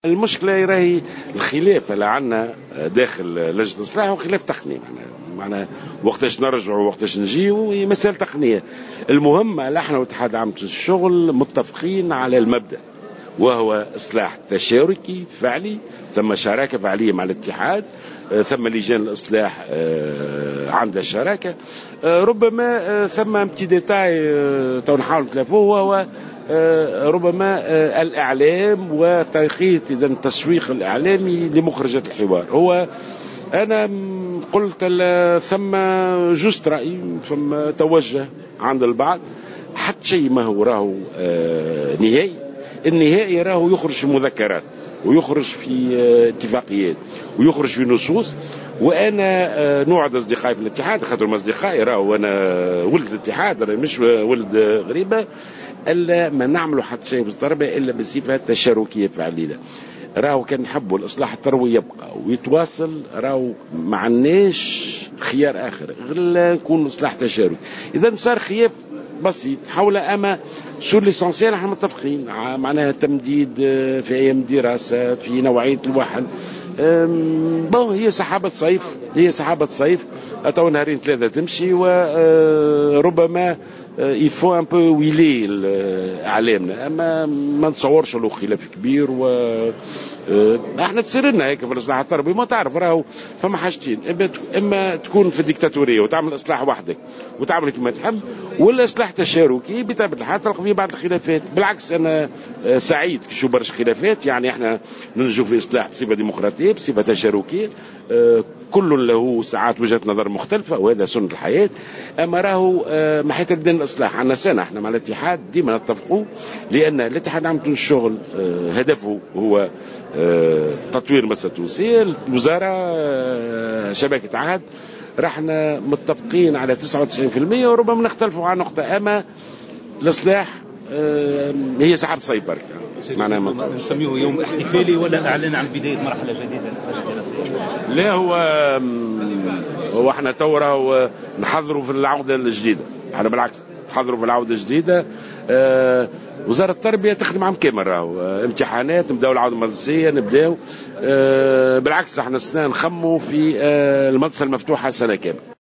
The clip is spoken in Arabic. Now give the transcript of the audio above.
المشكلة راهي الخلاف اللي عندنا داخل لجنة الإصلاح هو خلاف تقني. معناها وقتاش نرجعوا وقتاش نجيوا مسألة تقنية. المهم احنا واتحاد عامة الشغل متفقين على المبدأ، وهو إصلاح تشاركي فعلي، ثم شراكة فعلية مع الاتحاد، ثم لجان الإصلاح عندها شراكة. ربما ثم امتداداي تو نحاول نتلافوه، وهو ربما الإعلام وترقية إذا التسويق الإعلامي لمخرجات الحوار. هو أنا قلت ثم جست رأي، ثم توجه عند البعض حتى شيء ما هو راهو نهائي. النهائي راهو يخرج في مذكرات، ويخرج في اتفاقيات، ويخرج في نصوص. وانا نوعد اصدقائي في الاتحاد، خاطر اصدقائي راهو انا ولد الاتحاد، انا مش ولد غريبه، الا ما نعملوا حتى شيء بالضربه الا بصفه تشاركيه فعليه. راهو كان نحبوا الاصلاح الثروي يبقى ويتواصل، راهو ما عندناش خيار اخر غير نكون اصلاح تشاركي. اذا صار خلاف بسيط حول اما سور ليسانسيال احنا متفقين، معناها تمديد في ايام دراسه، في نوعيه الوحل. هي سحابه صيف، هي سحابه صيف، تو نهارين ثلاثه تمشي، وربما يفو ان بو ويلي اعلامنا، اما ما نتصورش له خلاف كبير. و احنا تسيرنا هيك في الاصلاح التربوي، ما تعرف راهو فما حاجتين، اما تكون في الديكتاتوريه وتعمل اصلاح وحدك وتعمل كما تحب، ولا اصلاح تشاركي بطبيعه الحال تلقى فيه بعض الخلافات. بالعكس انا سعيد كي نشوف برشا خلافات، يعني احنا ننجو في اصلاح بصفه ديمقراطيه بصفه تشاركيه، كل له ساعات وجهه نظر مختلفه وهذا سنه الحياه. اما راهو ما حيت بدنا الاصلاح عندنا سنه احنا مع الاتحاد ديما نتفقوا، لان الاتحاد عامة الشغل هدفه هو تطوير مسألة التونسية. الوزارة شبكة عهد رحنا متفقين على 99%، وربما نختلفوا على نقطة، أما الإصلاح هي سحب صيبر معناها نسميه يوم احتفالي ولا اعلان عن بدايه مرحله جديده للسنه الدراسيه؟ لا، هو احنا تو نحضروا في العوده الجديده. احنا بالعكس نحضروا في العوده الجديده. وزاره التربيه تخدم عام كامل، راهو امتحانات، نبداو العوده المدرسيه، نبداو بالعكس احنا نخموا في المدرسه المفتوحه سنه كامله.